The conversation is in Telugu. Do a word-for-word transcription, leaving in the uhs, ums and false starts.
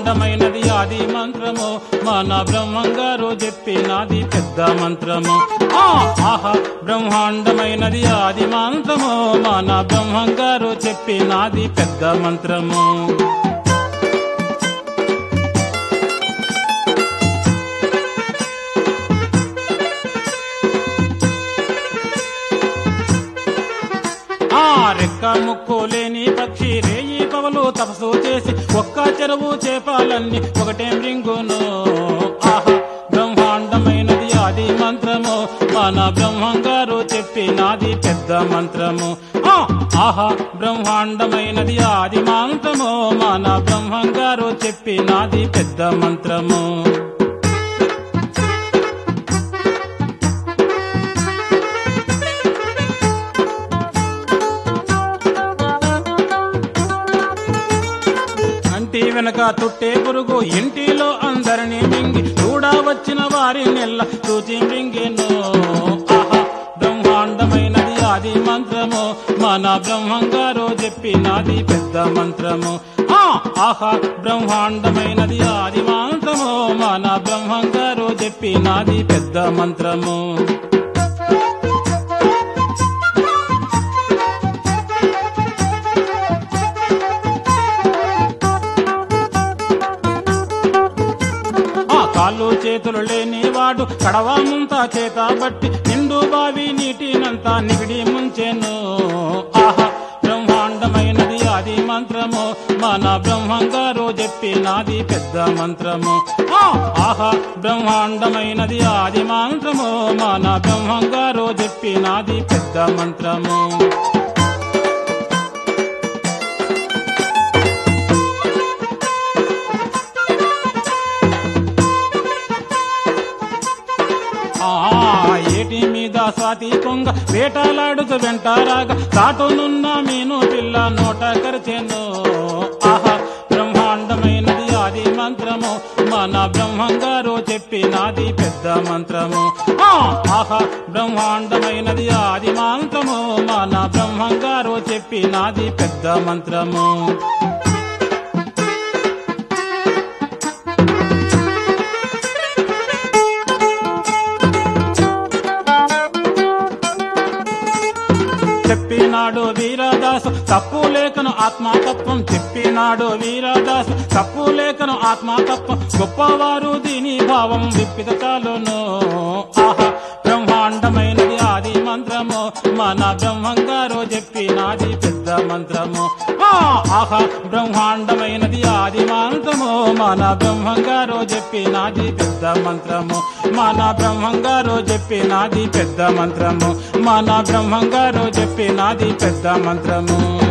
బ్రహ్మాండమైనది ఆది మంత్రము మన బ్రహ్మంగారు చెప్పినది పెద్ద మంత్రము. ఆ ఆహా బ్రహ్మాండమైనది ఆది మంత్రము మన బ్రహ్మంగారు చెప్పినది పెద్ద మంత్రము. రెక్క ముక్కు లేని పక్షి రేయి పవలు తపస్సు చేసి ఒక్క చెరువు చేపాలన్నీ ఒకటే మృంగును. ఆహా బ్రహ్మాండమైనది ఆది మంత్రము మన బ్రహ్మంగారు చెప్పినది పెద్ద మంత్రము. ఆహా బ్రహ్మాండమైనది ఆది మంత్రము మన బ్రహ్మంగారు చెప్పినది పెద్ద మంత్రము. ఇంటి వెనక తుట్టే పురుగు ఇంటిలో అందరినీ మింగి చూడా వచ్చిన వారి నెల్ల చూచి మింగెను. ఆహా బ్రహ్మాండమైనది ఆది మంత్రము మన బ్రహ్మంగారు చెప్పినది పెద్ద మంత్రము. ఆహా బ్రహ్మాండమైనది ఆది మంత్రము మన బ్రహ్మంగారు చెప్పినది పెద్ద మంత్రము. కాళ్ళు చేతులు లేని వాడు కడవ ముంత చేత బట్టి నిండు బావి నీటినంతా నిగిడి ముంచెను. ఆహా బ్రహ్మాండమైనది ఆది మంత్రము మన బ్రహ్మంగారు చెప్పినది పెద్ద మంత్రము. ఆహా బ్రహ్మాండమైనది ఆది మంత్రము మన బ్రహ్మంగారు చెప్పినది పెద్ద మంత్రము. ఏటి మీద స్వాతి కొంగ వేటలాడుతూ వెంటారాగా తాటునున్న మీను పిల్ల నోట కరిచెను. ఆహా బ్రహ్మాండమైనది ఆది మంత్రము మన బ్రహ్మంగారు చెప్పినది పెద్ద మంత్రము. ఆహా బ్రహ్మాండమైనది ఆది మంత్రము మన బ్రహ్మంగారు చెప్పినది పెద్ద మంత్రము. చెప్పినాడు వీరదాసు తప్పు లేఖను ఆత్మతత్వం చెప్పినాడు వీరదాసు తప్పు లేఖను ఆత్మతత్వం గొప్పవారు దీని భావం విప్పిత చాలును. ఆహా బ్రహ్మాండమైనది ఆది మంత్రము మన బ్రహ్మంగారు చెప్పినది పెద్ద మంత్రము. ఆహా బ్రహ్మాండమైనది ఆది మంత్రము మన బ్రహ్మంగారు చెప్పినది పెద్ద మంత్రము. మన బ్రహ్మంగారు చెప్పినది పెద్ద మంత్రము. మన బ్రహ్మంగారు చెప్పినది పెద్ద మంత్రము.